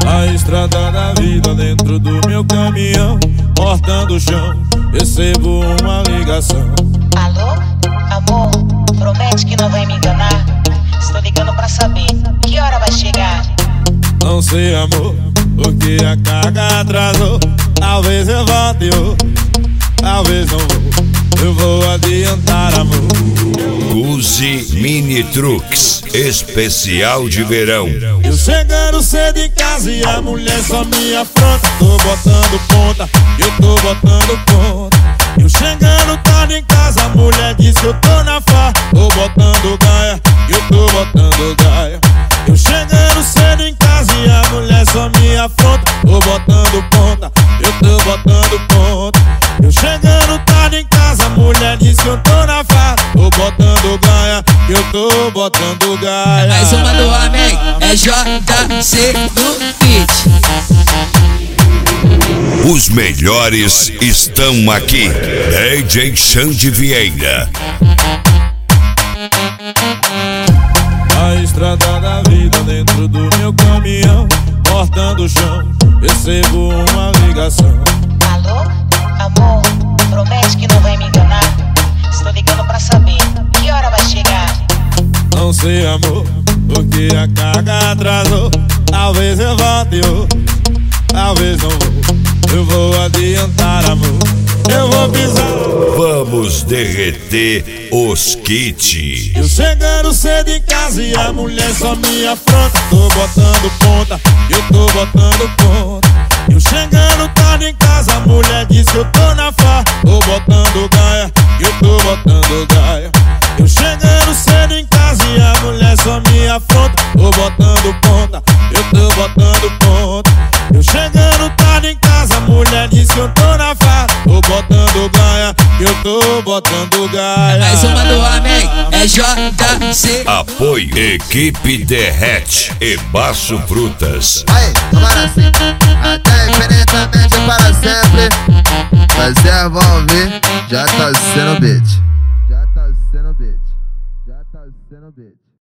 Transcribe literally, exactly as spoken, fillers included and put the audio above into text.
A estrada da vida dentro do meu caminhão, cortando o chão, recebo uma ligação. Alô, amor, promete que não vai me enganar. Estou ligando pra saber que hora vai chegar. Não sei, amor, porque a carga atrasou. Talvez eu volte, eu, talvez não vou. Eu vou adiantar, amor. Guzi Mini Trucks, especial de verão. Eu chegando cedo em casa e a mulher só me afronta. Tô botando ponta, eu tô botando ponta. Eu chegando tarde em casa, a mulher diz que eu tô na farra. Tô botando gaia, eu tô botando gaia. Eu chegando cedo em casa e a mulher só me afronta. Tô botando ponta, eu tô botando ponta. Eu chegando tarde em casa, a mulher diz que eu tô na farra. Tô botando gaia, eu tô botando gaia. Mais uma do homem, é J C no beat. Os melhores estão aqui. D J Xande Vieira. A estrada da vida dentro do meu caminhão, cortando o chão, recebo uma ligação. Alô, amor, promete que não vai me enganar. Estou ligando pra saber que hora vai chegar. Não sei, amor, porque a carga atrasou. Talvez eu volte, eu, talvez não vou. Eu vou adiantar, amor, eu vou pisar. Vamos derreter os kits. Eu chegando cedo em casa e a mulher só me afronta. Tô botando ponta, eu tô botando ponta. Eu chegando tarde em casa, a mulher diz que eu tô na farra. Tô botando gaia, eu tô botando gaia. Eu chegando cedo em casa e a mulher só me afronta. Tô botando ponta, eu tô botando ponta. Eu chegando tarde em casa, a mulher diz que eu tô na farra. Tô botando gaia, eu tô botando gaia. Mais uma do homem, é J C. Apoio Equipe Derrete e Baço Frutas. Aí, agora sim, até infinitamente para sempre. Você vai ouvir, já tá sendo beat. Já tá sendo beat. Já tá sendo beat.